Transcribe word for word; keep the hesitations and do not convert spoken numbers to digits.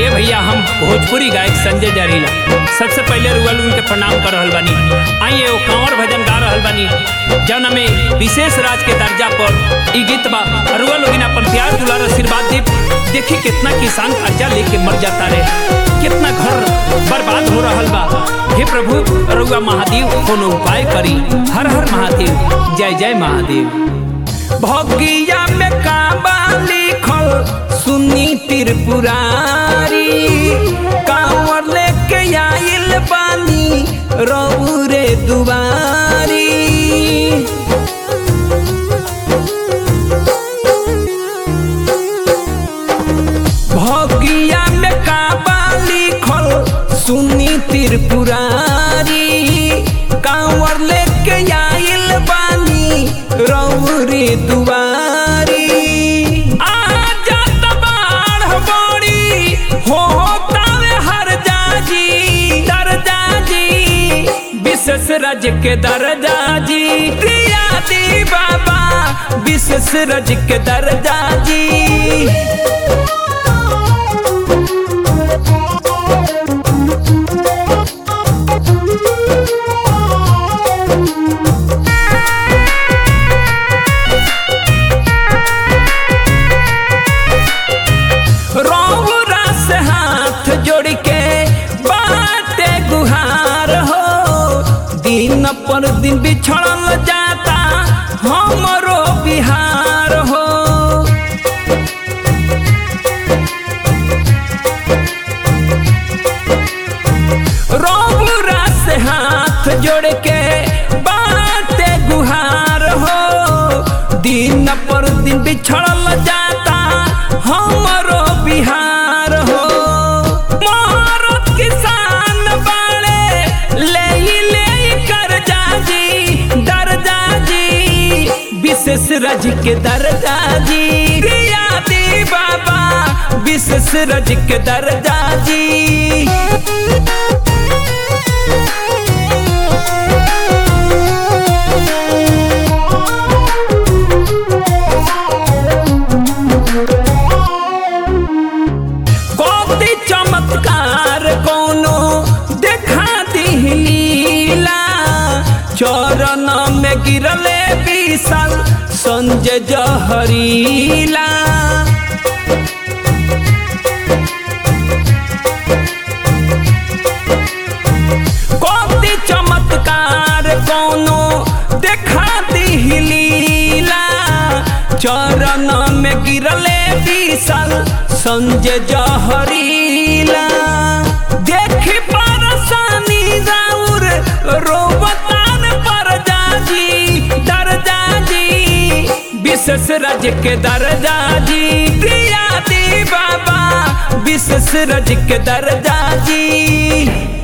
ए भैया हम भोजपुरी गायक संजय जहरीला सबसे पहले रुअल उनके प्रणाम कर रहल बानी। आई एगो कांवर भजन गा रहल बानी जौन में विशेष राज के दर्जा पर ई गीत बा। रुअल लोगिन अपन प्यार दुलार आशीर्वाद दी। देखी कितना किसान कर्जा लेके मर जाता रे, कितना घर बर्बाद हो रहल बा। हे प्रभु रुआ महादेव कोनो उपाय करी। हर हर महादेव, जय जय महादेव। भगिया में काबा लिखल सुनी त्रिपुरारी, कांवर लेके आइल बानी रउरे दुआरी। भगिया में काबा लिखल सुनी त्रिपुरारी, कांवर लेके आइल बानी रउरे दुआरी। आजा तबाड़ बड़ी होता हर जाजी दरजा जी, विशेष रज के दरजा जी। प्रिया दी बाबा विशेष रज के दरजा जी। जोड़ के बाटे गुहार हो, दिन पर दिन बिछड़ल जाता हमरो बिहार हो। रौरा से हाथ जोड़ के बाटे गुहार हो, दिन पर दिन बिछड़ल जाता हमरो बिहार हो। विशेष रज के दरजा जी। प्रिया दी बाबा विशेष रज के दरजा जी। कोई चमत्कार कोनो देखा दी लीला, चरण में गिरले विशाल संजय जहरीला। कोई चमत्कार कोनो देखा दी लीला, चरण में गिरले विशाल संजय जहरीला। देखी परेशानी राउर रोबतान पर जाजी दरजा जी, विशेष रज के दरजा जी। प्रिया दी बाबा विशेष रज के दरजा जी।